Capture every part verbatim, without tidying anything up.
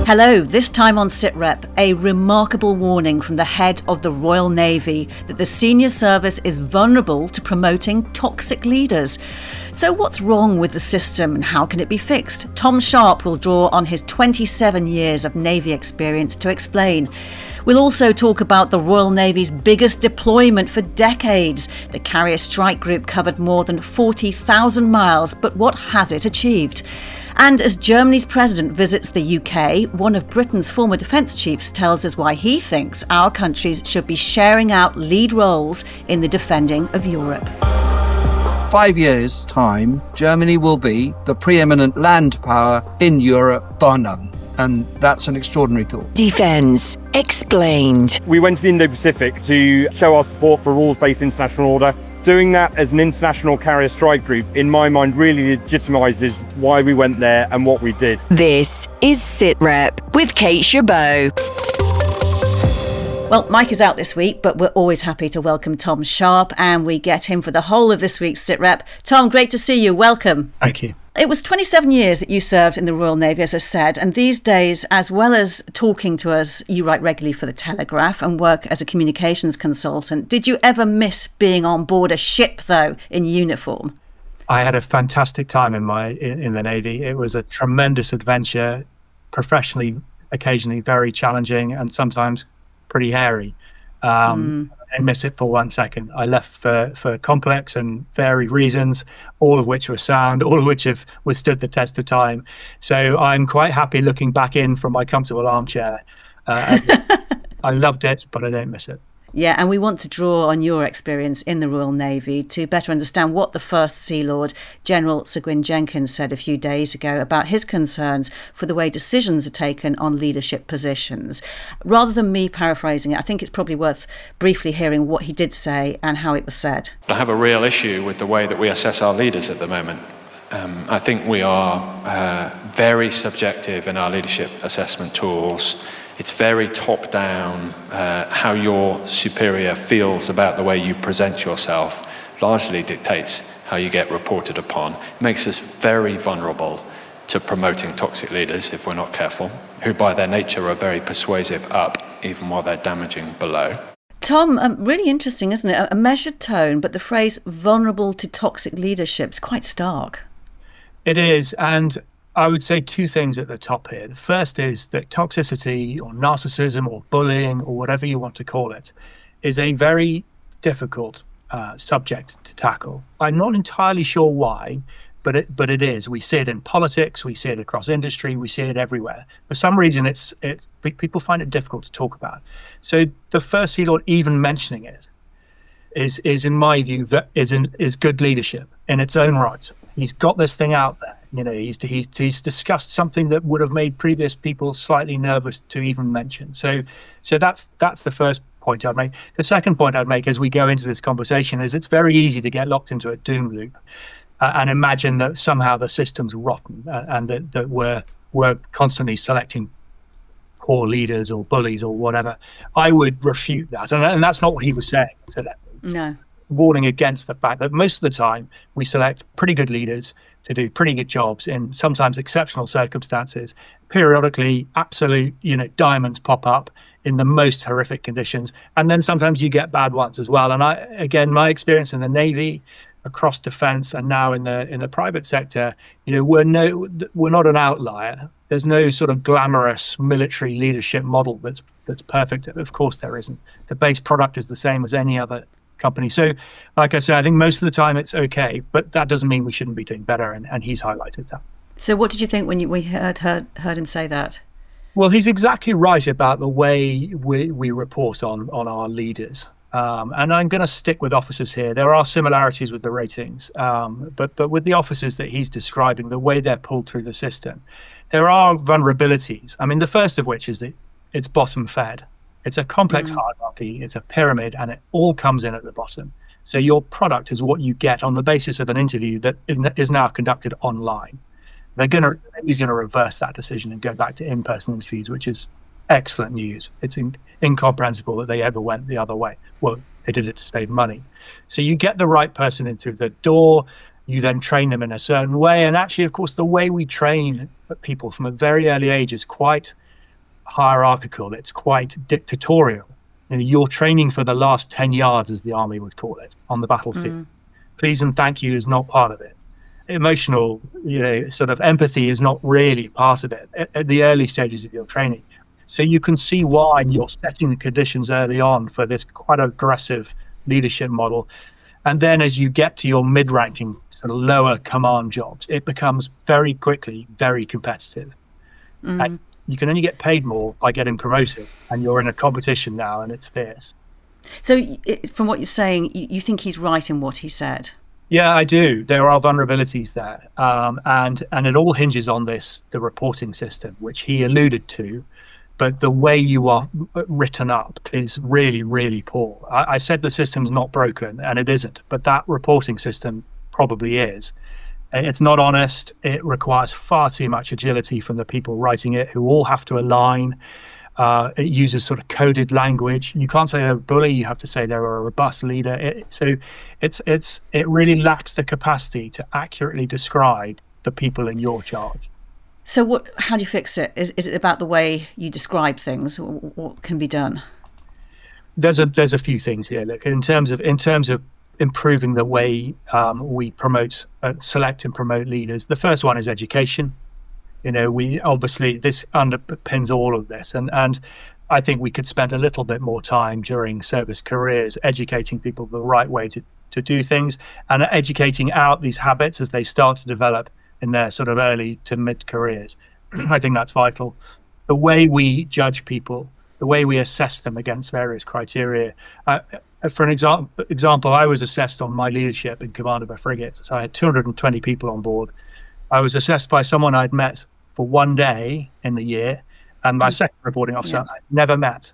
Hello, this time on SitRep, a remarkable warning from the head of the Royal Navy that the senior service is vulnerable to promoting toxic leaders. So what's wrong with the system and how can it be fixed? Tom Sharpe will draw on his twenty-seven years of Navy experience to explain. We'll also talk about the Royal Navy's biggest deployment for decades. The Carrier Strike Group covered more than forty thousand miles, but what has it achieved? And as Germany's president visits the U K, one of Britain's former defence chiefs tells us why he thinks our countries should be sharing out lead roles in the defending of Europe. Five years' time, Germany will be the preeminent land power in Europe, bar none. And that's an extraordinary thought. Defence Explained. We went to the Indo-Pacific to show our support for rules-based international order. Doing that as an international carrier strike group, in my mind, really legitimises why we went there and what we did. This is SitRep with Kate Chabot. Well, Mike is out this week, but we're always happy to welcome Tom Sharpe, and we get him for the whole of this week's SitRep. Tom, great to see you. Welcome. Thank you. It was twenty-seven years that you served in the Royal Navy, as I said, and these days, as well as talking to us, you write regularly for The Telegraph and work as a communications consultant. Did you ever miss being on board a ship, though, in uniform? I had a fantastic time in my in, in the Navy. It was a tremendous adventure, professionally, occasionally very challenging, and sometimes pretty hairy. Um, mm. I miss it for one second. I left for, for complex and varied reasons, all of which were sound, all of which have withstood the test of time. So I'm quite happy looking back in from my comfortable armchair. Uh, I loved it, but I don't miss it. Yeah, and we want to draw on your experience in the Royal Navy to better understand what the First Sea Lord, General Sir Gwyn Jenkins, said a few days ago about his concerns for the way decisions are taken on leadership positions. Rather than me paraphrasing it, I think it's probably worth briefly hearing what he did say and how it was said. I have a real issue with the way that we assess our leaders at the moment. Um, I think we are uh, very subjective in our leadership assessment tools. It's very top-down, uh, how your superior feels about the way you present yourself largely dictates how you get reported upon. It makes us very vulnerable to promoting toxic leaders if we're not careful, who by their nature are very persuasive up, even while they're damaging below. Tom, um, really interesting, isn't it? A measured tone, but the phrase vulnerable to toxic leadership is quite stark. It is, and I would say two things at the top here. The first is that toxicity or narcissism or bullying or whatever you want to call it is a very difficult uh, subject to tackle. I'm not entirely sure why, but it but it is. We see it in politics, we see it across industry, we see it everywhere. For some reason, it's it people find it difficult to talk about. So the First Sea Lord even mentioning it is is in my view that is in, is good leadership in its own right. He's got this thing out there. You know, he's he's he's discussed something that would have made previous people slightly nervous to even mention. So, so that's that's the first point I'd make. The second point I'd make as we go into this conversation is it's very easy to get locked into a doom loop uh, and imagine that somehow the system's rotten uh, and that, that we're we're constantly selecting poor leaders or bullies or whatever. I would refute that, and, and that's not what he was saying. So that, no. Warning against the fact that most of the time we select pretty good leaders to do pretty good jobs in sometimes exceptional circumstances. Periodically, absolute, you know, diamonds pop up in the most horrific conditions, and then sometimes you get bad ones as well. And I, again, my experience in the Navy, across defence, and now in the in the private sector, you know, we're no, we're not an outlier. There's no sort of glamorous military leadership model that's that's perfect. Of course, there isn't. The base product is the same as any other company. So, like I said, I think most of the time it's okay, but that doesn't mean we shouldn't be doing better, and, and he's highlighted that. So what did you think when you we heard heard, heard him say that? Well, he's exactly right about the way we, we report on, on our leaders. Um, and I'm going to stick with officers here. There are similarities with the ratings, um, but but with the officers that he's describing, the way they're pulled through the system, there are vulnerabilities. I mean, the first of which is that it's bottom fed. It's a complex mm. hierarchy, it's a pyramid, and it all comes in at the bottom. So your product is what you get on the basis of an interview that is now conducted online. They're going to, he's going to reverse that decision and go back to in-person interviews, which is excellent news. It's in, incomprehensible that they ever went the other way. Well, they did it to save money. So you get the right person in through the door, you then train them in a certain way. And actually, of course, the way we train people from a very early age is quite hierarchical. It's quite dictatorial. You know, you're training for the last ten yards, as the army would call it, on the battlefield. Mm. Please and thank you is not part of it. Emotional, you know, sort of empathy is not really part of it at, at the early stages of your training. So you can see why you're setting the conditions early on for this quite aggressive leadership model. And then as you get to your mid-ranking, sort of lower command jobs, it becomes very quickly very competitive. Mm. And you can only get paid more by getting promoted, and you're in a competition now, and it's fierce. So it, from what you're saying, you, you think he's right in what he said? Yeah, I do. There are vulnerabilities there. Um, and, and it all hinges on this, the reporting system, which he alluded to. But the way you are written up is really, really poor. I, I said the system's not broken, and it isn't. But that reporting system probably is. It's not honest. It requires far too much agility from the people writing it, who all have to align. Uh, it uses sort of coded language. You can't say they're a bully. You have to say they're a robust leader. It, so it's it's it really lacks the capacity to accurately describe the people in your charge. So what? How do you fix it? Is is it about the way you describe things? What can be done? There's a there's a few things here. Look, in terms of in terms of improving the way um, we promote, uh, select and promote leaders. The first one is education. You know, we obviously this underpins all of this, and and I think we could spend a little bit more time during service careers educating people the right way to to do things, and educating out these habits as they start to develop in their sort of early to mid careers. I think that's vital. The way we judge people, the way we assess them against various criteria. Uh, for an example, example, I was assessed on my leadership in command of a frigate. So I had two hundred twenty people on board. I was assessed by someone I'd met for one day in the year, and my second reporting officer yeah. I'd never met.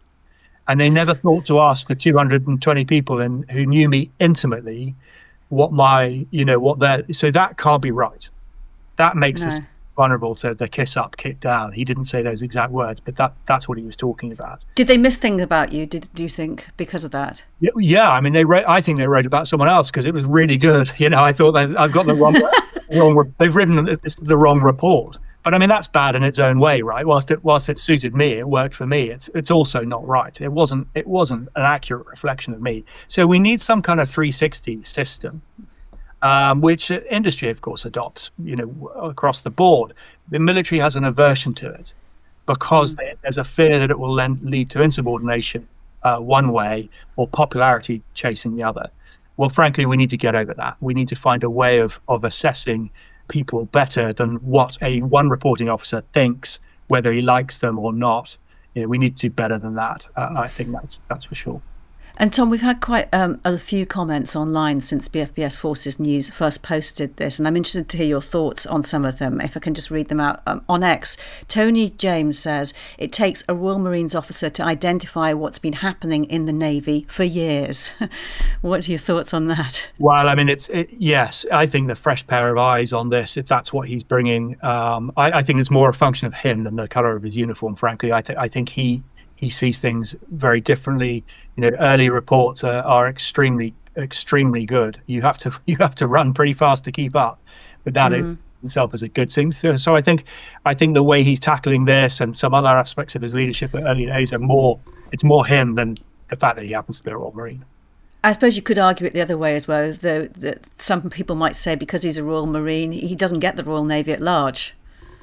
And they never thought to ask the two hundred twenty people in, who knew me intimately what my, you know, what their, so that can't be right. That makes no. us vulnerable to the kiss up, kick down. He didn't say those exact words, but that that's what he was talking about. Did they miss things about you, Did do you think, because of that? Yeah, yeah I mean, they wrote, I think they wrote about someone else because it was really good. You know, I thought they, I've got the wrong, wrong, they've written this is the wrong report. But I mean, that's bad in its own way, right? Whilst it whilst it suited me, it worked for me. It's it's also not right. It wasn't it wasn't an accurate reflection of me. So we need some kind of three sixty system, um, which industry, of course, adopts. You know, across the board. The military has an aversion to it because mm. there's a fear that it will then lead to insubordination uh, one way or popularity chasing the other. Well, frankly, we need to get over that. We need to find a way of of assessing people better than what a one reporting officer thinks, whether he likes them or not. You know, we need to do better than that. Uh, I think that's that's for sure. And Tom, we've had quite um, a few comments online since B F B S Forces News first posted this, and I'm interested to hear your thoughts on some of them, if I can just read them out. Um, on X, Tony James says, it takes a Royal Marines officer to identify what's been happening in the Navy for years. What are your thoughts on that? Well, I mean, it's it, yes, I think the fresh pair of eyes on this, if that's what he's bringing, um, I, I think it's more a function of him than the colour of his uniform, frankly. I, th- I think he... He sees things very differently. You know, early reports are, are extremely, extremely good. You have to you have to run pretty fast to keep up, but that mm. itself is a good thing. So, so I think I think the way he's tackling this and some other aspects of his leadership at early days are more. It's more him than the fact that he happens to be a Royal Marine. I suppose you could argue it the other way as well, though. That some people might say because he's a Royal Marine, he doesn't get the Royal Navy at large.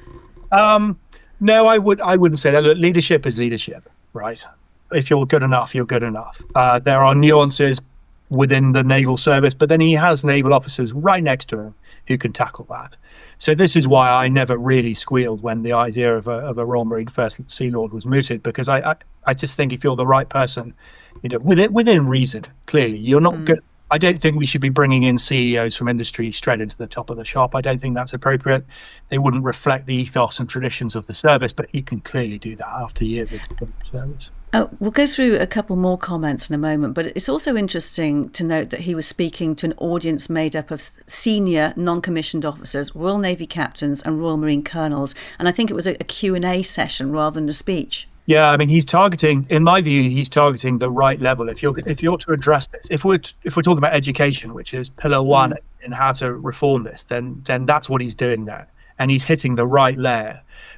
Um, no, I would I wouldn't say that. Look, leadership is leadership. Right. If you're good enough, you're good enough. Uh, there are nuances within the naval service, but then he has naval officers right next to him who can tackle that. So this is why I never really squealed when the idea of a, of a Royal Marine First Sea Lord was mooted, because I, I, I just think if you're the right person, you know, within, within reason, clearly, you're not mm. good. I don't think we should be bringing in C E Os from industry straight into the top of the shop. I don't think that's appropriate. They wouldn't reflect the ethos and traditions of the service, but he can clearly do that after years of service. Oh, we'll go through a couple more comments in a moment, but it's also interesting to note that he was speaking to an audience made up of senior non-commissioned officers, Royal Navy captains and Royal Marine colonels, and I think it was a, a Q and A session rather than a speech. Yeah, I mean, he's targeting, in my view, he's targeting the right level. If you're if you're to address this, if we're t- if we're talking about education, which is pillar one mm. in how to reform this, then then that's what he's doing there, and he's hitting the right layer.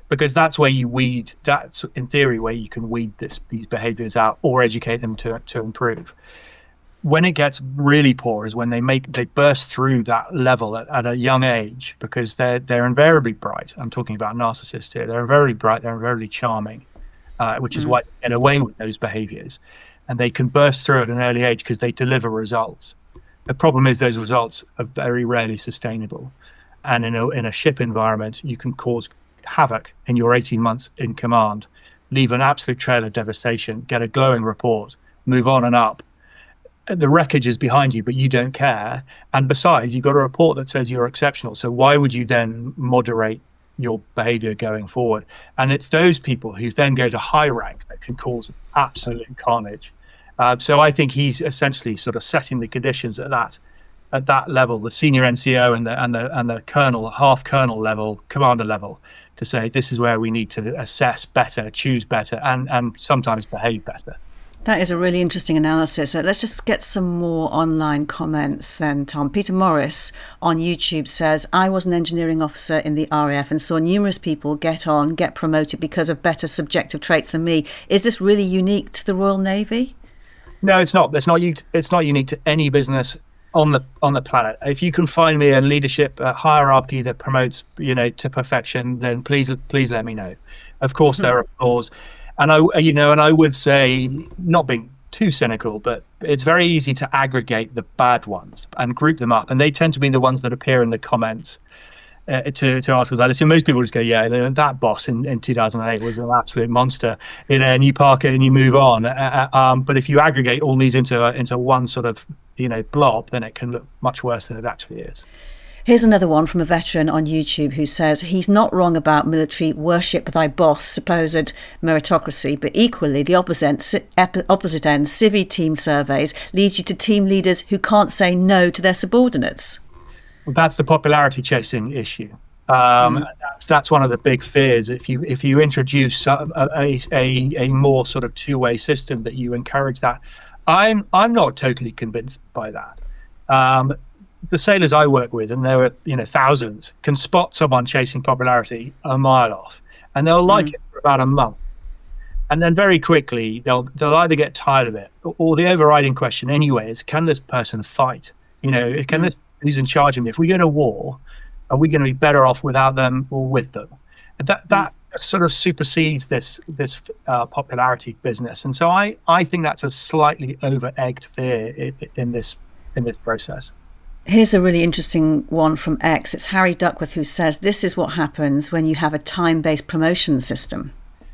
because that's where you weed, that's in theory where you can weed this, these behaviors out or educate them to, to improve. When it gets really poor is when they make they burst through that level at, at a young age, because they're they're invariably bright. I'm talking about narcissists here. They're invariably bright. They're invariably charming, uh, which is mm. why they get away with those behaviors, and they can burst through at an early age because they deliver results. The problem is those results are very rarely sustainable, and in a in a ship environment, you can cause havoc in your eighteen months in command, leave an absolute trail of devastation, get a glowing report, move on and up. The wreckage is behind you, but you don't care. And besides, you've got a report that says you're exceptional. So why would you then moderate your behavior going forward? And it's those people who then go to high rank that can cause absolute carnage. Uh, so I think he's essentially sort of setting the conditions at that at that level, the senior N C O and the and the and the colonel, half colonel level, commander level, to say this is where we need to assess better, choose better, and and sometimes behave better. That is a really interesting analysis. So let's just get some more online comments then, Tom. Peter Morris on YouTube says, I was an engineering officer in the R A F and saw numerous people get on, get promoted because of better subjective traits than me. Is this really unique to the Royal Navy? No, it's not. It's not, it's not unique to any business on the on the planet. If you can find me a leadership a hierarchy that promotes, you know, to perfection, then please, please let me know. Of course, there are flaws. And I, you know, and I would say, not being too cynical, but it's very easy to aggregate the bad ones and group them up, and they tend to be the ones that appear in the comments uh, to to articles like this. And most people just go, "Yeah, that boss in, in two thousand eight was an absolute monster," you know, and you park it and you move on. Uh, um, but if you aggregate all these into uh, into one sort of, you know, blob, then it can look much worse than it actually is. Here's another one from a veteran on YouTube who says he's not wrong about military worship thy boss, supposed meritocracy, but equally the opposite, opposite end, civvy team surveys leads you to team leaders who can't say no to their subordinates. Well, that's the popularity chasing issue. Um, mm. that's, that's one of the big fears. If you if you introduce a, a, a, a more sort of two-way system, that you encourage that. I'm I'm not totally convinced by that. Um, The sailors I work with, and there are, you know, thousands, can spot someone chasing popularity a mile off, and they'll like mm. it for about a month, and then very quickly they'll they'll either get tired of it, or, or the overriding question anyway is, can this person fight? You know, can mm. this who's in charge of me? If we go to war, are we going to be better off without them or with them? And that that mm. sort of supersedes this this uh, popularity business, and so I I think that's a slightly over-egged fear in, in this in this process. Here's a really interesting one from X. It's Harry Duckworth who says, this is what happens when you have a time-based promotion system.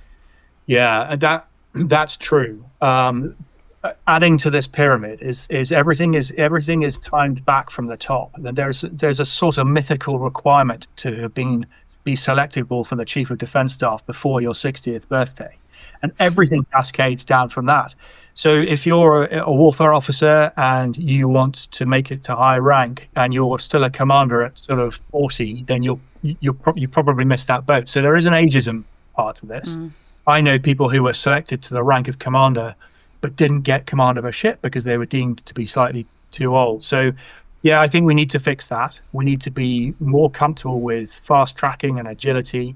Yeah, that that's true. Um, adding to this pyramid is is everything is everything is timed back from the top. And there's there's a sort of mythical requirement to have been be selectable for the Chief of Defence Staff before your sixtieth birthday, and everything cascades down from that. So if you're a, a warfare officer and you want to make it to high rank and you're still a commander at sort of forty, then you'll you pro- you probably missed that boat. So there is an ageism part to this. Mm. I know people who were selected to the rank of commander but didn't get command of a ship because they were deemed to be slightly too old. So yeah, I think we need to fix that. We need to be more comfortable with fast tracking and agility.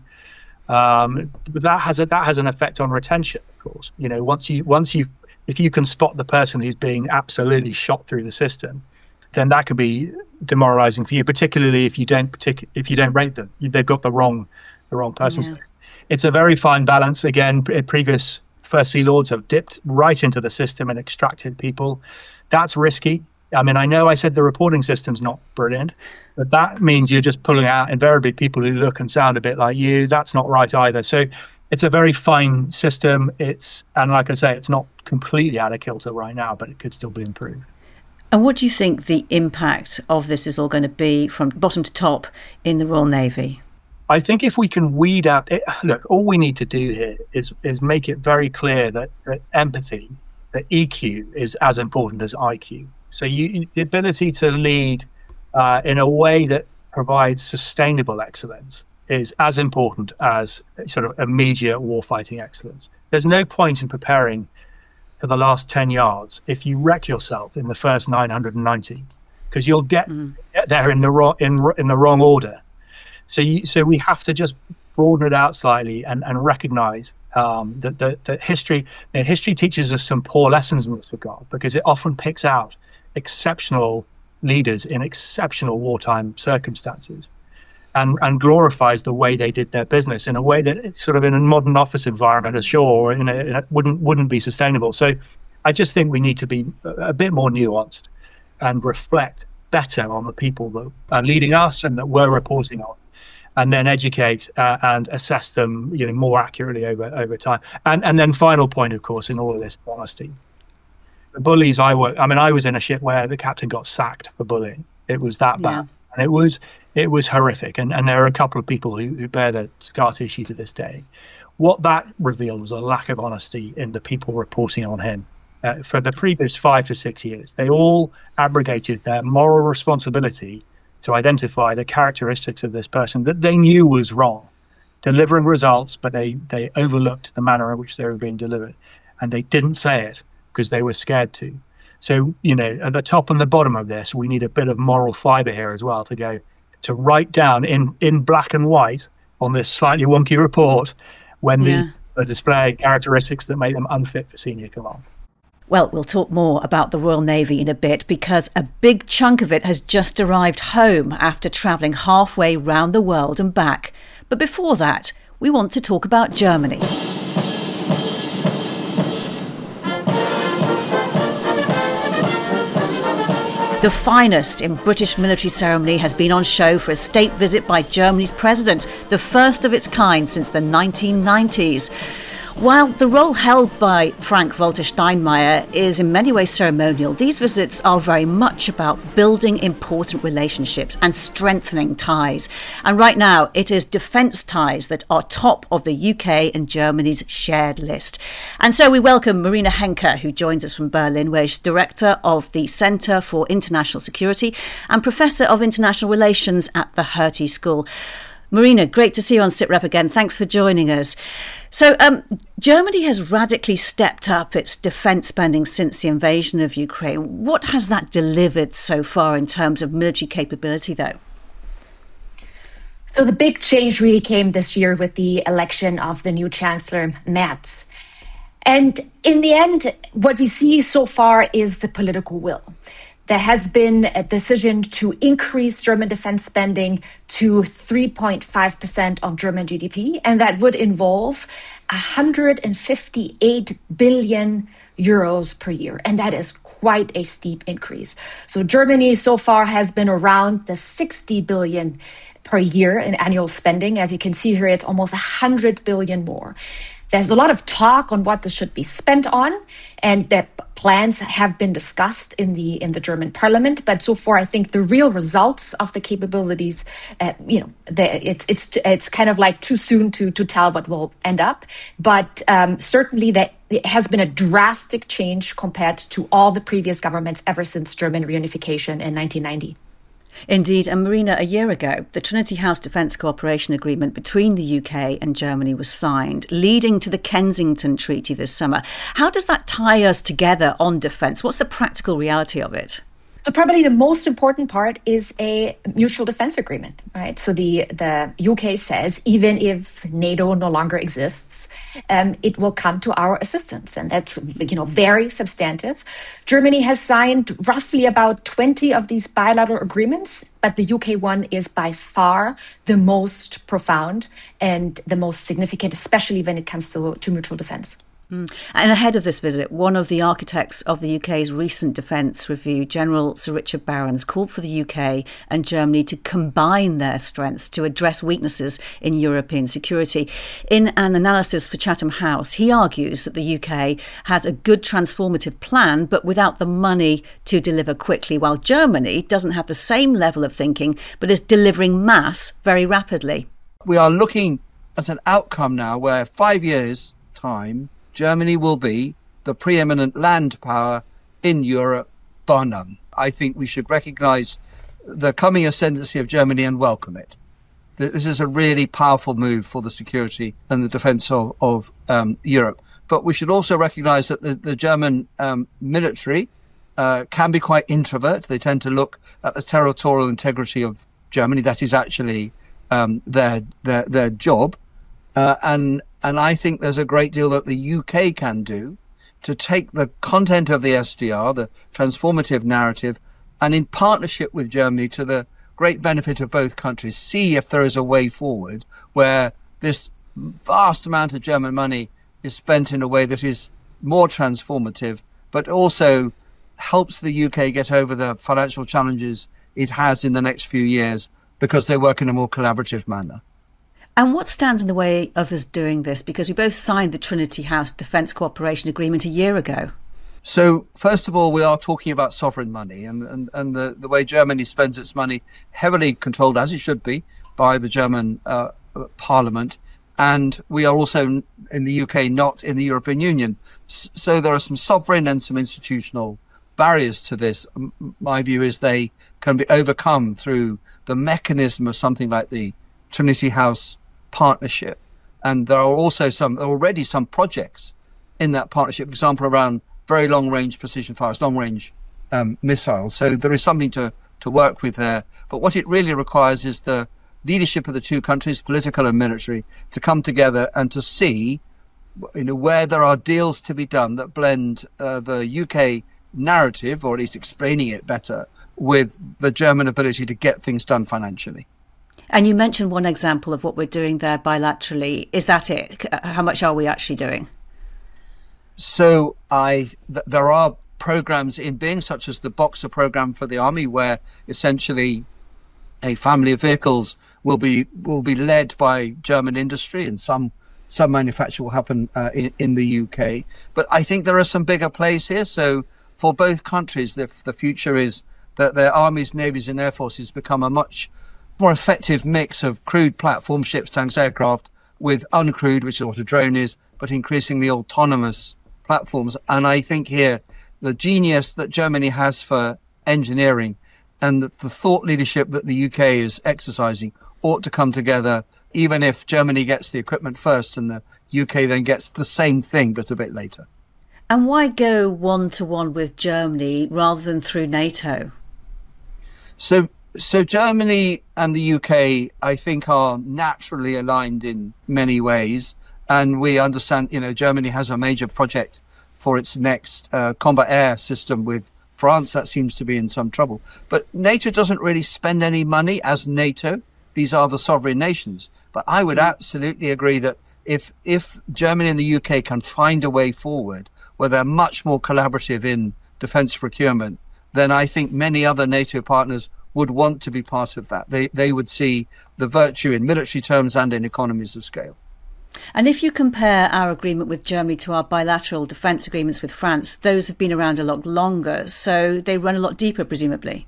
Um, but that has a, that has an effect on retention, of course. You know, once you once you if you can spot the person who's being absolutely shot through the system, then that could be demoralizing for you, particularly if you don't partic- if you don't rate them. They've got the wrong the wrong person. Yeah. It's a very fine balance. Again, previous First Sea Lords have dipped right into the system and extracted people. That's risky. I mean, I know I said the reporting system's not brilliant, but that means you're just pulling out invariably people who look and sound a bit like you. That's not right either. So it's a very fine system. It's and like I say, it's not completely out of kilter right now, but it could still be improved. And what do you think the impact of this is all going to be from bottom to top in the Royal Navy? I think if we can weed out, it, look, all we need to do here is is make it very clear that, that empathy, that E Q is as important as I Q. So you, the ability to lead uh, in a way that provides sustainable excellence is as important as sort of immediate warfighting excellence. There's no point in preparing for the last ten yards if you wreck yourself in the first nine hundred ninety, because you'll get, mm. get there in the wrong in in the wrong order. So you, so we have to just broaden it out slightly and, and recognize um, that, that, that history, you know, history teaches us some poor lessons in this regard, because it often picks out exceptional leaders in exceptional wartime circumstances and, and glorifies the way they did their business in a way that sort of in a modern office environment, sure, in a, in a, wouldn't wouldn't be sustainable. So I just think we need to be a bit more nuanced and reflect better on the people that are leading us and that we're reporting on, and then educate uh, and assess them, you know, more accurately over over time. And and then final point, of course, in all of this, honesty. The bullies I work, I mean, I was in a ship where the captain got sacked for bullying. It was that bad, yeah. and it was it was horrific. And and there are a couple of people who, who bear the scar tissue to this day. What that revealed was a lack of honesty in the people reporting on him. Uh, for the previous five to six years, they all abrogated their moral responsibility to identify the characteristics of this person that they knew was wrong, delivering results, but they, they overlooked the manner in which they were being delivered. And they didn't say it because they were scared to. So, you know, at the top and the bottom of this, we need a bit of moral fiber here as well to go, to write down in, in black and white on this slightly wonky report when yeah. the, the display characteristics that make them unfit for senior command. Well, we'll talk more about the Royal Navy in a bit, because a big chunk of it has just arrived home after travelling halfway round the world and back. But before that, we want to talk about Germany. The finest in British military ceremony has been on show for a state visit by Germany's president, the first of its kind since the nineteen nineties. While the role held by Frank-Walter Steinmeier is in many ways ceremonial, these visits are very much about building important relationships and strengthening ties. And right now, it is defence ties that are top of the U K and Germany's shared list. And so we welcome Marina Henke, who joins us from Berlin, where she's Director of the Centre for International Security and Professor of International Relations at the Hertie School. Marina, great to see you on SITREP again. Thanks for joining us. So um, Germany has radically stepped up its defence spending since the invasion of Ukraine. What has that delivered so far in terms of military capability, though? So the big change really came this year with the election of the new Chancellor, Merz. And in the end, what we see so far is the political will. There has been a decision to increase German defense spending to three point five percent of German G D P, and that would involve one hundred fifty-eight billion euros per year. And that is quite a steep increase. So Germany so far has been around the sixty billion per year in annual spending. As you can see here, it's almost one hundred billion more. There's a lot of talk on what this should be spent on, and that plans have been discussed in the in the German parliament. But so far, I think the real results of the capabilities, uh, you know, the, it's it's it's kind of like too soon to to tell what will end up. But um, certainly, that it has been a drastic change compared to all the previous governments ever since German reunification in nineteen ninety. Indeed, and Marina, a year ago, the Trinity House Defence Cooperation Agreement between the U K and Germany was signed, leading to the Kensington Treaty this summer. How does that tie us together on defence? What's the practical reality of it? So probably the most important part is a mutual defense agreement, right? So the, the U K says even if NATO no longer exists, um, it will come to our assistance. And that's, you know, very substantive. Germany has signed roughly about twenty of these bilateral agreements, but the U K one is by far the most profound and the most significant, especially when it comes to, to mutual defense. Mm. And ahead of this visit, one of the architects of the U K's recent defence review, General Sir Richard Barrons, called for the U K and Germany to combine their strengths to address weaknesses in European security. In an analysis for Chatham House, he argues that the U K has a good transformative plan, but without the money to deliver quickly, while Germany doesn't have the same level of thinking, but is delivering mass very rapidly. We are looking at an outcome now where five years' time, Germany will be the preeminent land power in Europe, bar none. I think we should recognise the coming ascendancy of Germany and welcome it. This is a really powerful move for the security and the defence of, of um, Europe. But we should also recognise that the, the German um, military uh, can be quite introvert. They tend to look at the territorial integrity of Germany. That is actually um, their, their, their job. Uh, and and I think there's a great deal that the U K can do to take the content of the S D R, the transformative narrative, and in partnership with Germany, to the great benefit of both countries, see if there is a way forward where this vast amount of German money is spent in a way that is more transformative, but also helps the U K get over the financial challenges it has in the next few years because they work in a more collaborative manner. And what stands in the way of us doing this? Because we both signed the Trinity House Defence Cooperation Agreement a year ago. So, first of all, we are talking about sovereign money, and, and, and the, the way Germany spends its money, heavily controlled, as it should be, by the German uh, Parliament. And we are also in the U K, not in the European Union. S- so there are some sovereign and some institutional barriers to this. M- my view is they can be overcome through the mechanism of something like the Trinity House Partnership. And there are also some, there are already some projects in that partnership, for example, around very long-range precision fires, long-range um, missiles. So there is something to, to work with there. But what it really requires is the leadership of the two countries, political and military, to come together and to see, you know, where there are deals to be done that blend uh, the U K narrative, or at least explaining it better, with the German ability to get things done financially. And you mentioned one example of what we're doing there bilaterally. Is that it? How much are we actually doing? So I, th- there are programs in being, such as the Boxer program for the army, where essentially a family of vehicles will be will be led by German industry, and some some manufacture will happen uh, in, in the U K. But I think there are some bigger plays here. So for both countries, the, the future is that their armies, navies, and air forces become a much more effective mix of crewed platform ships, tanks, aircraft, with uncrewed, which is what a drone is, but increasingly autonomous platforms. And I think here the genius that Germany has for engineering and the, the thought leadership that the U K is exercising ought to come together, even if Germany gets the equipment first and the U K then gets the same thing, but a bit later. And why go one-to-one with Germany rather than through NATO? So So Germany and the U K, I think, are naturally aligned in many ways. And we understand, you know, Germany has a major project for its next uh, combat air system with France. That seems to be in some trouble. But NATO doesn't really spend any money as NATO. These are the sovereign nations. But I would absolutely agree that if if Germany and the U K can find a way forward where they're much more collaborative in defence procurement, then I think many other NATO partners would want to be part of that. They they would see the virtue in military terms and in economies of scale. And if you compare our agreement with Germany to our bilateral defence agreements with France, those have been around a lot longer, so they run a lot deeper, presumably.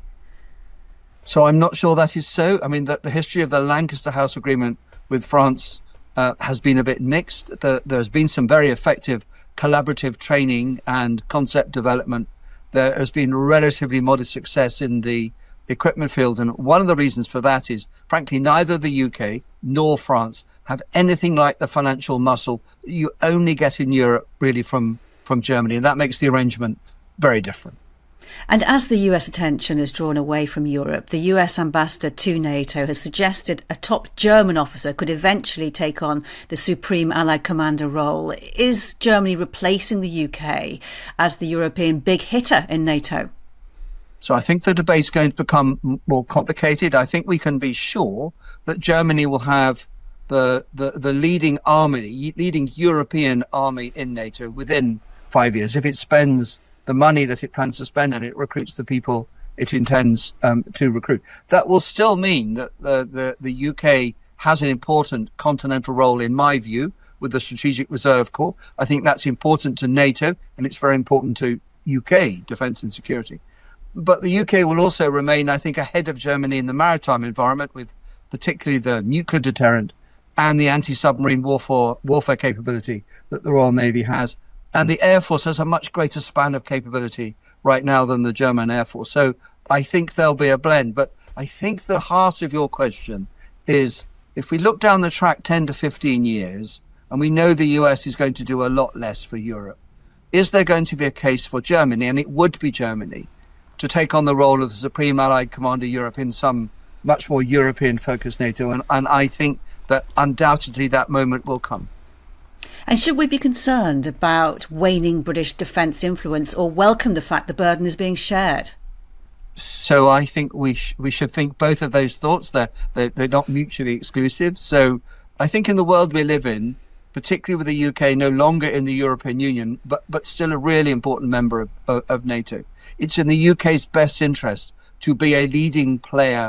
So I'm not sure that is so. I mean, the, the history of the Lancaster House Agreement with France uh, has been a bit mixed. The, there's been some very effective collaborative training and concept development. There has been relatively modest success in the equipment field. And one of the reasons for that is, frankly, neither the U K nor France have anything like the financial muscle you only get in Europe, really, from, from Germany. And that makes the arrangement very different. And as the U S attention is drawn away from Europe, the U S ambassador to NATO has suggested a top German officer could eventually take on the Supreme Allied Commander role. Is Germany replacing the U K as the European big hitter in NATO? So I think the debate's going to become more complicated. I think we can be sure that Germany will have the, the, the leading army, leading European army in NATO within five years if it spends the money that it plans to spend and it recruits the people it intends um, to recruit. That will still mean that the, the, the U K has an important continental role, in my view, with the Strategic Reserve Corps. I think that's important to NATO, and it's very important to U K defence and security. But the U K will also remain, I think, ahead of Germany in the maritime environment, with particularly the nuclear deterrent and the anti-submarine warfare, warfare capability that the Royal Navy has. And the Air Force has a much greater span of capability right now than the German Air Force. So I think there'll be a blend. But I think the heart of your question is, if we look down the track ten to fifteen years, and we know the U S is going to do a lot less for Europe, is there going to be a case for Germany, and it would be Germany, to take on the role of the Supreme Allied Commander Europe in some much more European-focused NATO? And, and I think that undoubtedly that moment will come. And should we be concerned about waning British defence influence, or welcome the fact the burden is being shared? So I think we sh- we should think both of those thoughts. They're, they're, they're not mutually exclusive. So I think in the world we live in, particularly with the U K no longer in the European Union, but, but still a really important member of, of, of NATO, it's in the U K's best interest to be a leading player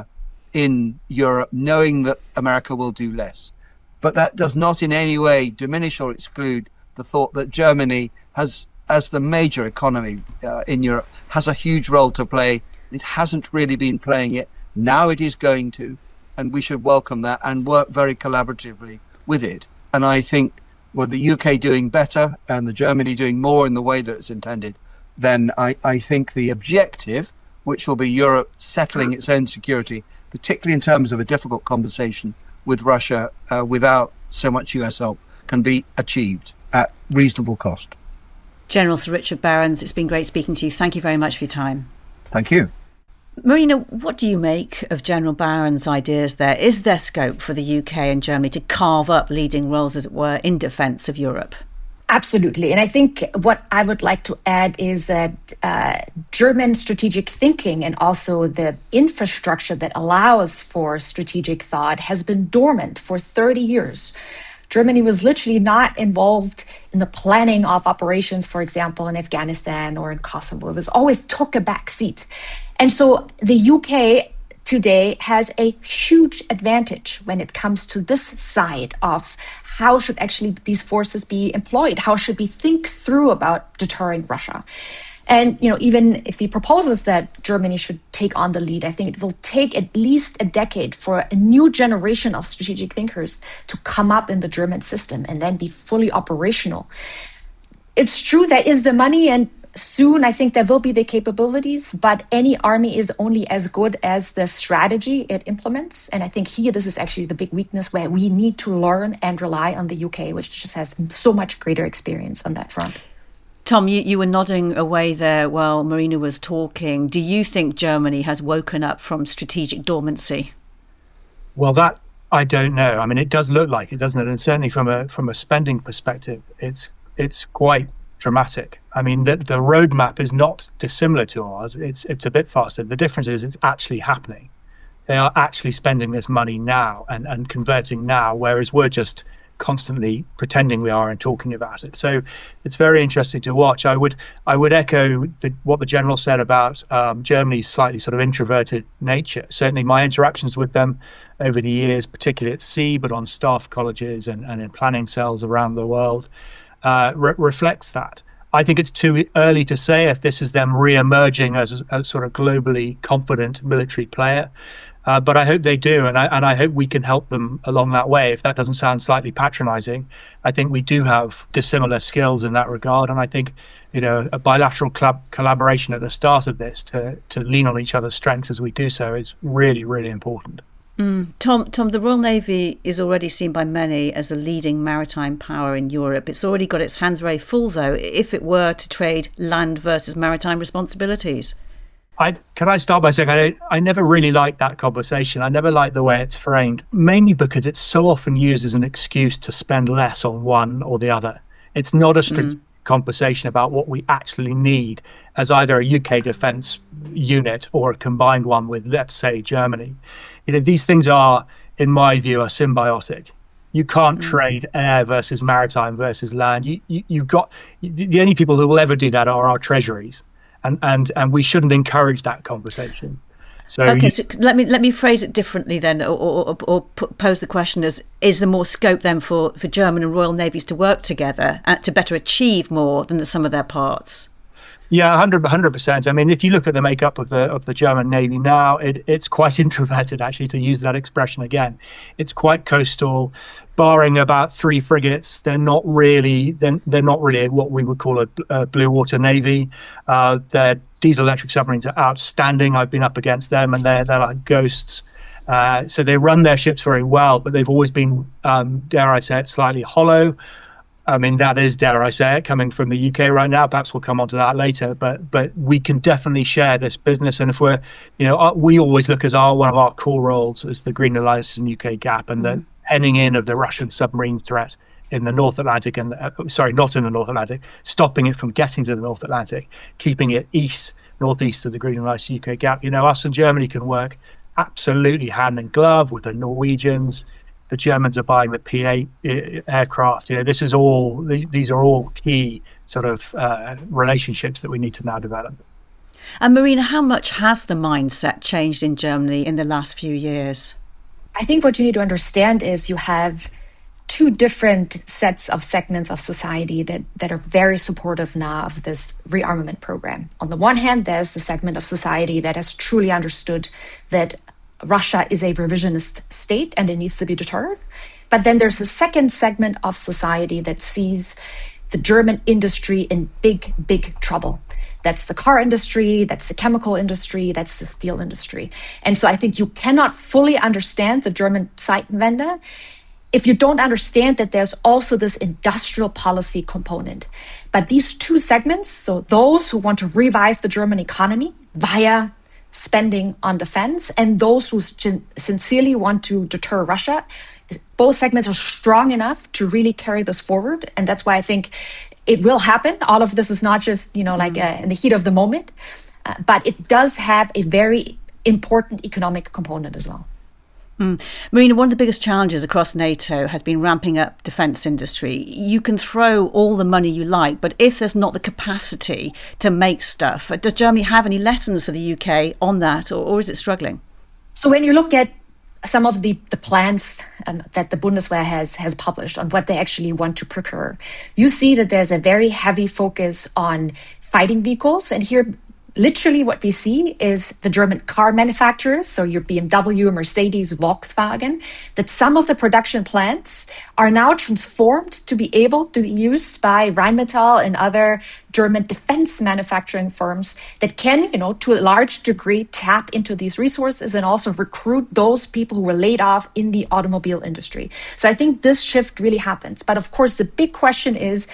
in Europe, knowing that America will do less. But that does not in any way diminish or exclude the thought that Germany has, as the major economy uh, in Europe, has a huge role to play. It hasn't really been playing it. Now it is going to, and we should welcome that and work very collaboratively with it. And I think with the U K doing better and the Germany doing more in the way that it's intended, then I, I think the objective, which will be Europe settling its own security, particularly in terms of a difficult conversation with Russia uh, without so much U S help, can be achieved at reasonable cost. General Sir Richard Barrons, it's been great speaking to you. Thank you very much for your time. Thank you. Marina, what do you make of General Barrons' ideas there? Is there scope for the U K and Germany to carve up leading roles, as it were, in defence of Europe? Absolutely. And I think what I would like to add is that uh, German strategic thinking and also the infrastructure that allows for strategic thought has been dormant for thirty years. Germany was literally not involved in the planning of operations, for example, in Afghanistan or in Kosovo. It was always took a back seat. And so the U K today has a huge advantage when it comes to this side of how should actually these forces be employed? How should we think through about deterring Russia? And, you know, even if he proposes that Germany should take on the lead, I think it will take at least a decade for a new generation of strategic thinkers to come up in the German system and then be fully operational. It's true, there is the money, and soon I think there will be the capabilities, but any army is only as good as the strategy it implements. And I think here, this is actually the big weakness where we need to learn and rely on the U K, which just has so much greater experience on that front. Tom, you, you were nodding away there while Marina was talking. Do you think Germany has woken up from strategic dormancy? Well, that I don't know. I mean, it does look like it, doesn't it? And certainly from a from a spending perspective, it's it's quite dramatic. I mean, the, the roadmap is not dissimilar to ours. It's it's a bit faster. The difference is it's actually happening. They are actually spending this money now and, and converting now, whereas we're just constantly pretending we are and talking about it. So it's very interesting to watch. I would I would echo the, what the general said about um, Germany's slightly sort of introverted nature. Certainly my interactions with them over the years, particularly at sea, but on staff colleges and, and in planning cells around the world, uh, re- reflects that. I think it's too early to say if this is them re-emerging as a, a sort of globally confident military player. Uh, but I hope they do, and I and I hope we can help them along that way. If that doesn't sound slightly patronising, I think we do have dissimilar skills in that regard, and I think, you know, a bilateral club collaboration at the start of this to to lean on each other's strengths as we do so is really, really important. Mm. Tom, Tom, the Royal Navy is already seen by many as a leading maritime power in Europe. It's already got its hands very full, though, if it were to trade land versus maritime responsibilities. I, can I start by saying I don't, I never really liked that conversation. I never liked the way it's framed, mainly because it's so often used as an excuse to spend less on one or the other. It's not a strict mm. conversation about what we actually need as either a U K defence unit or a combined one with, let's say, Germany. You know, these things are, in my view, are symbiotic. You can't mm. trade air versus maritime versus land. You, you, you've got the only people who will ever do that are our treasuries. And, and and we shouldn't encourage that conversation. So okay, you, so let me let me phrase it differently then, or, or, or pose the question as: is there more scope then for, for German and Royal Navies to work together uh, to better achieve more than the sum of their parts? Yeah, one hundred percent. I mean, if you look at the makeup of the of the German Navy now, it, it's quite introverted, actually, to use that expression again. It's quite coastal, barring about three frigates. They're not really they're, they're not really what we would call a, a blue water navy. Uh, their diesel electric submarines are outstanding. I've been up against them, and they're they're like ghosts. Uh, so they run their ships very well, but they've always been, um, dare I say it, slightly hollow. I mean, that is, dare I say it, coming from the U K right now. Perhaps we'll come on to that later, but but we can definitely share this business. And if we're, you know, we always look as our one of our core roles as the Green Alliance and U K Gap, and mm-hmm. the penning in of the Russian submarine threat in the North Atlantic, and uh, sorry, not in the North Atlantic, stopping it from getting to the North Atlantic, keeping it east, northeast of the Greenland Ice-U K gap. You know, us and Germany can work absolutely hand in glove with the Norwegians. The Germans are buying the P eight aircraft. You know, this is all, these are all key sort of uh, relationships that we need to now develop. And Marina, how much has the mindset changed in Germany in the last few years? I think what you need to understand is you have two different sets of segments of society that, that are very supportive now of this rearmament program. On the one hand, there's the segment of society that has truly understood that Russia is a revisionist state and it needs to be deterred. But then there's a second segment of society that sees the German industry in big, big trouble. That's the car industry, that's the chemical industry, that's the steel industry. And so I think you cannot fully understand the German Zeitenwende if you don't understand that there's also this industrial policy component. But these two segments, so those who want to revive the German economy via spending on defense and those who sincerely want to deter Russia, both segments are strong enough to really carry this forward. And that's why I think it will happen. All of this is not just, you know, like mm. uh, in the heat of the moment, uh, but it does have a very important economic component as well. Mm. Marina, one of the biggest challenges across NATO has been ramping up defence industry. You can throw all the money you like, but if there's not the capacity to make stuff, does Germany have any lessons for the U K on that, or, or is it struggling? So when you look at some of the, the plans um, that the Bundeswehr has, has published on what they actually want to procure, you see that there's a very heavy focus on fighting vehicles. And here, literally what we see is the German car manufacturers, so your B M W, Mercedes, Volkswagen, that some of the production plants are now transformed to be able to be used by Rheinmetall and other German defense manufacturing firms that can, you know, to a large degree tap into these resources and also recruit those people who were laid off in the automobile industry. So I think this shift really happens. But of course, the big question is,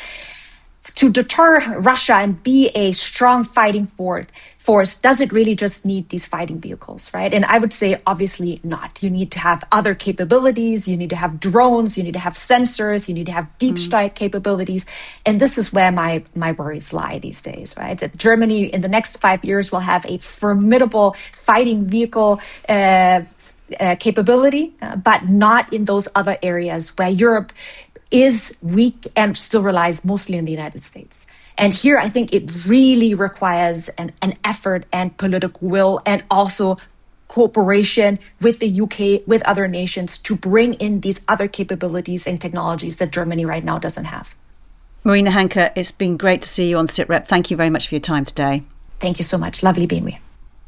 to deter Russia and be a strong fighting force, does it really just need these fighting vehicles, right? And I would say, obviously not. You need to have other capabilities. You need to have drones. You need to have sensors. You need to have deep strike mm. capabilities. And this is where my, my worries lie these days, right? That Germany, in the next five years, will have a formidable fighting vehicle uh, uh, capability, uh, but not in those other areas where Europe is weak and still relies mostly on the United States. And here, I think it really requires an, an effort and political will and also cooperation with the U K, with other nations to bring in these other capabilities and technologies that Germany right now doesn't have. Marina Henke, it's been great to see you on SITREP. Thank you very much for your time today. Thank you so much. Lovely being with you.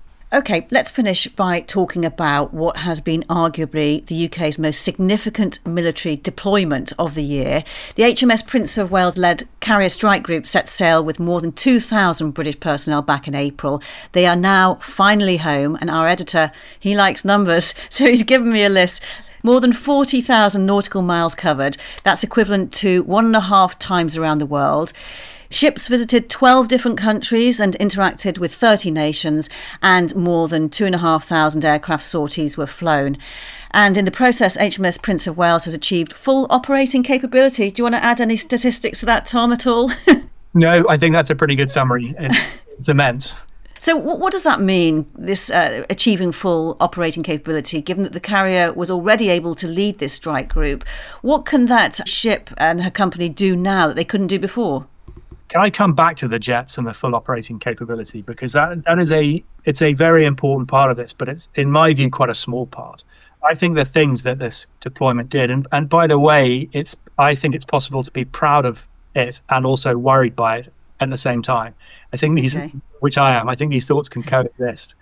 OK, let's finish by talking about what has been arguably the U K's most significant military deployment of the year. The H M S Prince of Wales-led Carrier Strike Group set sail with more than two thousand British personnel back in April. They are now finally home, and our editor, he likes numbers, so he's given me a list. More than forty thousand nautical miles covered. That's equivalent to one and a half times around the world. Ships visited twelve different countries and interacted with thirty nations, and more than two and a half thousand aircraft sorties were flown. And in the process, H M S Prince of Wales has achieved full operating capability. Do you want to add any statistics to that, Tom, at all? No, I think that's a pretty good summary. It's, it's immense. So what, what does that mean, this uh, achieving full operating capability, given that the carrier was already able to lead this strike group? What can that ship and her company do now that they couldn't do before? Can I come back to the jets and the full operating capability? Because that that is a it's a very important part of this, but it's, in my view, quite a small part. I think the things that this deployment did, and, and by the way, it's I think it's possible to be proud of it and also worried by it at the same time. I think these, okay. which I am, I think these thoughts can coexist.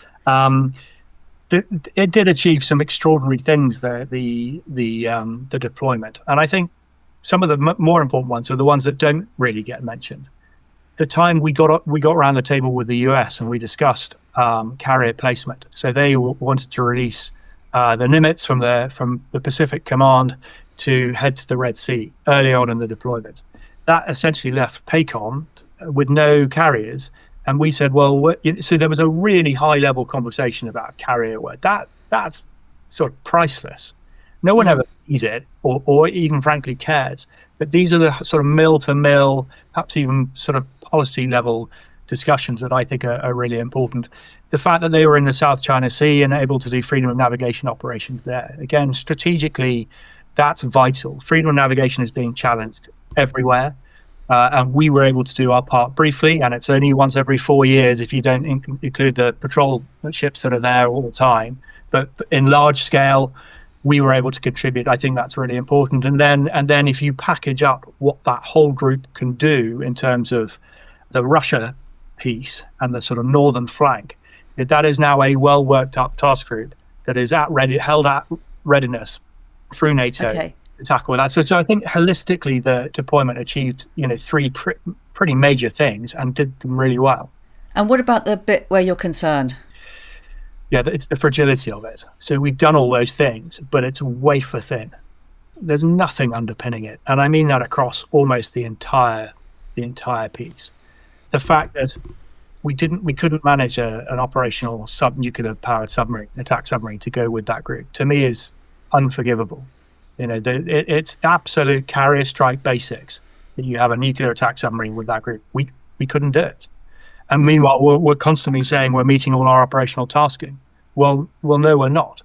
Um, the, it did achieve some extraordinary things, the the the um, the deployment, and I think some of the m- more important ones are the ones that don't really get mentioned. The time we got we got around the table with the U S and we discussed um, carrier placement. So they w- wanted to release uh, the Nimitz from the from the Pacific Command to head to the Red Sea early on in the deployment. That essentially left PACOM with no carriers, and we said, well, what, so there was a really high level conversation about carrier work. That that's sort of priceless. No one ever sees it or, or even frankly cares. But these are the sort of mill-to-mill, perhaps even sort of policy-level discussions that I think are, are really important. The fact that they were in the South China Sea and able to do freedom of navigation operations there, again, strategically, that's vital. Freedom of navigation is being challenged everywhere. Uh, and we were able to do our part briefly, and it's only once every four years if you don't in- include the patrol ships that are there all the time. But in large scale, we were able to contribute. I think that's really important. And then, and then if you package up what that whole group can do in terms of the Russia piece and the sort of northern flank, that is now a well worked up task group that is at ready, held at readiness through NATO. Okay. To tackle that. So, so I think holistically the deployment achieved, you know, three pr- pretty major things and did them really well. And what about the bit where you're concerned? Yeah, it's the fragility of it. So we've done all those things, but it's wafer thin. There's nothing underpinning it, and I mean that across almost the entire the entire piece. The fact that we didn't, we couldn't manage a, an operational sub nuclear powered submarine, attack submarine, to go with that group, to me is unforgivable. You know, the, it, it's absolute carrier strike basics that you have a nuclear attack submarine with that group. We we couldn't do it. And meanwhile, we're, we're constantly saying we're meeting all our operational tasking. Well, well, no, we're not.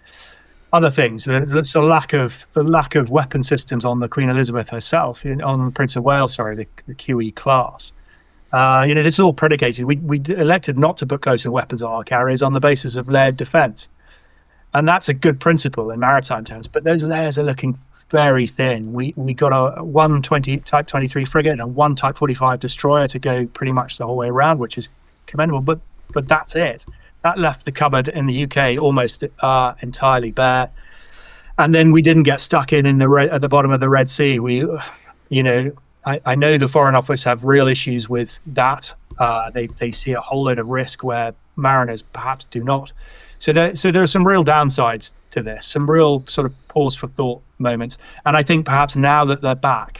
Other things, there's a lack of the lack of weapon systems on the Queen Elizabeth herself, on Prince of Wales, sorry, the, the Q E class. Uh, you know, this is all predicated. We we elected not to put close-in weapons on our carriers on the basis of layered defence. And that's a good principle in maritime terms, but those layers are looking very thin. We we got a one twenty Type twenty-three frigate and one Type forty-five destroyer to go pretty much the whole way around, which is commendable, but but that's it. That left the cupboard in the U K almost uh, entirely bare. And then we didn't get stuck in, in the re- at the bottom of the Red Sea. We, you know, I, I know the Foreign Office have real issues with that. Uh, they, they see a whole load of risk where mariners perhaps do not. So there, so there are some real downsides to this, some real sort of pause for thought moments. And I think perhaps now that they're back,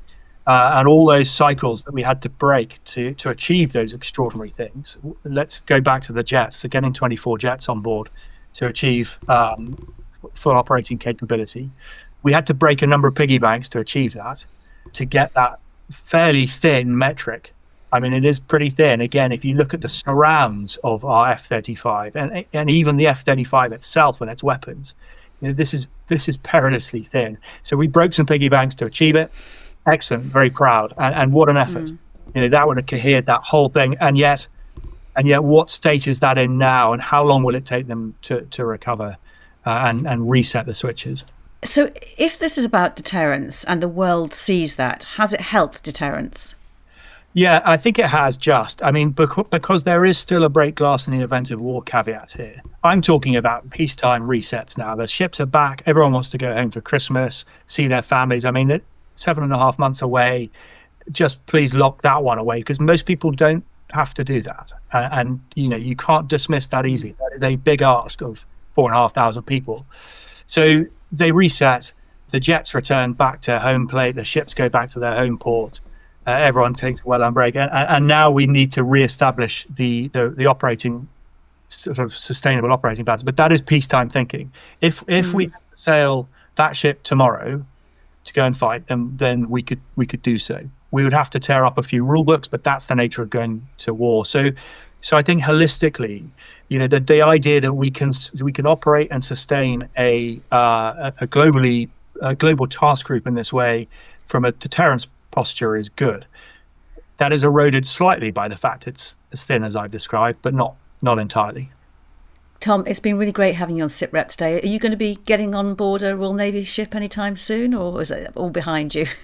uh, and all those cycles that we had to break to, to achieve those extraordinary things, let's go back to the jets, so getting twenty-four jets on board to achieve um, full operating capability. We had to break a number of piggy banks to achieve that, to get that fairly thin metric. I mean, it is pretty thin. Again, if you look at the surrounds of our F thirty-five and and even the F thirty-five itself and its weapons, you know, this is this is perilously thin. So we broke some piggy banks to achieve it. Excellent, very proud, and, and what an effort! Mm. You know, that would have cohered that whole thing. And yet, and yet, what state is that in now? And how long will it take them to to recover uh, and and reset the switches? So, if this is about deterrence and the world sees that, has it helped deterrence? Yeah, I think it has just. I mean, because, because there is still a break glass in the event of war caveat here. I'm talking about peacetime resets now. The ships are back. Everyone wants to go home for Christmas, see their families. I mean, it, seven and a half months away. Just please lock that one away, because most people don't have to do that. And, and, you know, you can't dismiss that easily. That is a big ask of four and a half thousand people. So they reset. The jets return back to home plate. The ships go back to their home port. Uh, everyone takes a well-earned break, and, and now we need to re-establish the, the the operating sort of sustainable operating pattern. But that is peacetime thinking. If if mm. we sail that ship tomorrow to go and fight, then then we could we could do so. We would have to tear up a few rule books, but that's the nature of going to war. So, so I think holistically, you know, the the idea that we can we can operate and sustain a uh, a globally a global task group in this way from a deterrence posture is good. That is eroded slightly by the fact it's as thin as I've described, but not not entirely. Tom, it's been really great having you on SITREP today. Are you going to be getting on board a Royal Navy ship anytime soon, or is it all behind you?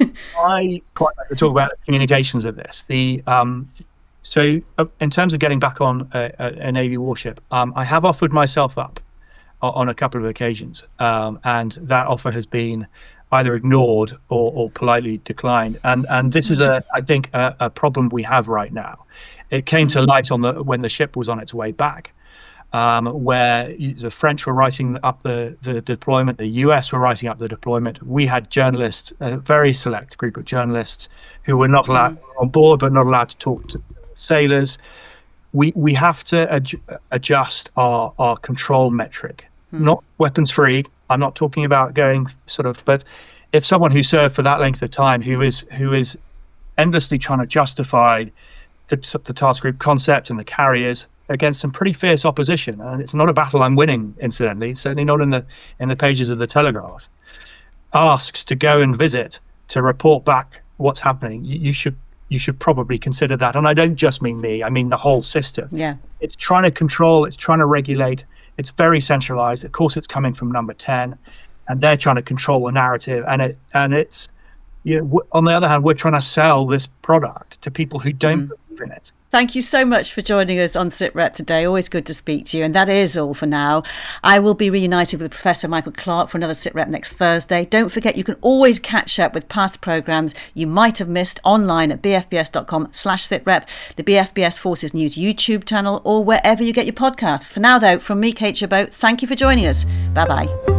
I quite like to talk about the communications of this. The um, so uh, in terms of getting back on a, a, a Navy warship, um, I have offered myself up on, on a couple of occasions, um, and that offer has been either ignored or, or politely declined. And and this is a I think a, a problem we have right now. It came to light on the when the ship was on its way back. Um, where the French were writing up the, the deployment, the U S were writing up the deployment. We had journalists, a very select group of journalists who were not allowed mm. on board, but not allowed to talk to sailors. We we have to ad- adjust our, our control metric, mm. not weapons free, I'm not talking about going sort of, but if someone who served for that length of time, who is who is endlessly trying to justify the, the task group concept and the carriers against some pretty fierce opposition, and it's not a battle I'm winning, incidentally, certainly not in the in the pages of the Telegraph, asks to go and visit to report back what's happening, you, you should you should probably consider that. And I don't just mean me, I mean the whole system. Yeah. It's trying to control, it's trying to regulate, it's very centralized. Of course, it's coming from number ten, and they're trying to control the narrative. And it and it's, you know, on the other hand, we're trying to sell this product to people who don't mm. believe in it. Thank you so much for joining us on SITREP today. Always good to speak to you. And that is all for now. I will be reunited with Professor Michael Clarke for another SITREP next Thursday. Don't forget, you can always catch up with past programmes you might have missed online at bfbs.com slash SITREP, the B F B S Forces News YouTube channel, or wherever you get your podcasts. For now, though, from me, Kate Chabot, thank you for joining us. Bye-bye.